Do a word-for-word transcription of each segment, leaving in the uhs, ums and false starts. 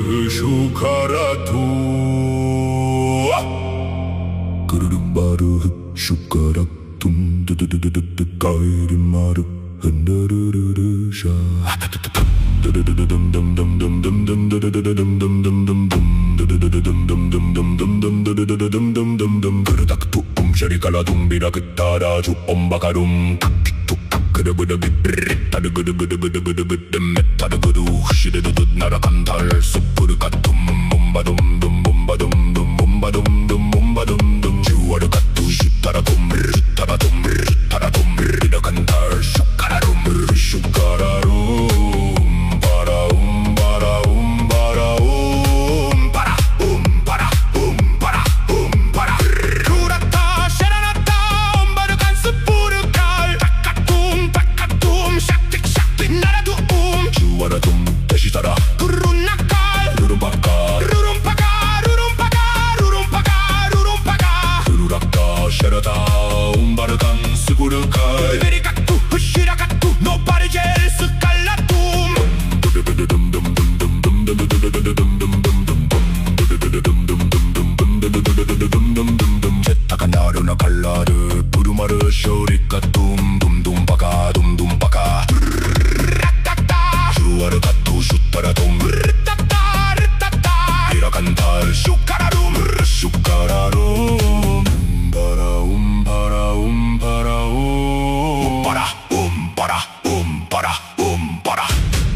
슈카라투 그르르마르 슈카락 둠두두두두두 까이리마르 흔드르르르샤 그르닥투 um샤리깔라 둠비라 그따라주 엄바가룸 그르브르비브르 타르그르그르그르그르그르 메타르그르 시르르르 나라간달 수프르가툼 몸바둠둠 몸바둠둠 몸바둠둠 몸바둠둠 주와르가투 슈타라둠 슈타라둠 슈타라둠 리라간달 슈카라룸 슈카라룸 바라움 바라움 바라움 바라 음바라 음바라 음바라 쿠라타 샤라나타 엄바르간 스푸르칼 다카툼 다카툼 샥틱 샥틱 나라두움 주와라둠 대시다라 구르run나칼 루룸바카 루룸파가 루룸파가 루룸파가 루룸파가 루루락다 샤라다 um바르간 스푸르칼 베리가투 후시라가투 노바르젤 스칼라툼 제타가 나르나 갈라르 부르마르 쇼리까툼 둠둠바가 둠둠바가 주아르가투 슈타라둠 르따따 르따따 이라간달 슈카라룸 슈카라룸 um바라 um바라 um바라 um바라 um바라 um바라 um바라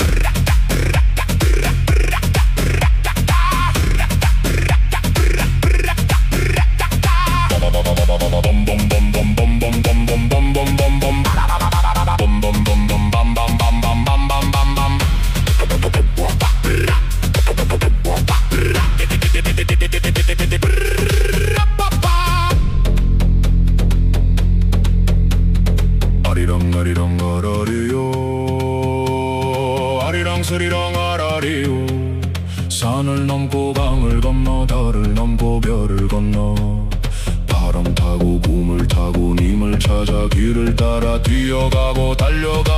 아리랑 아리랑 아라리요 아리랑 스리랑 아라리요 산을 넘고 강을 건너 달을 넘고 별을 건너 바람 타고 꿈을 타고 님을 찾아 길을 따라 뛰어가고 달려가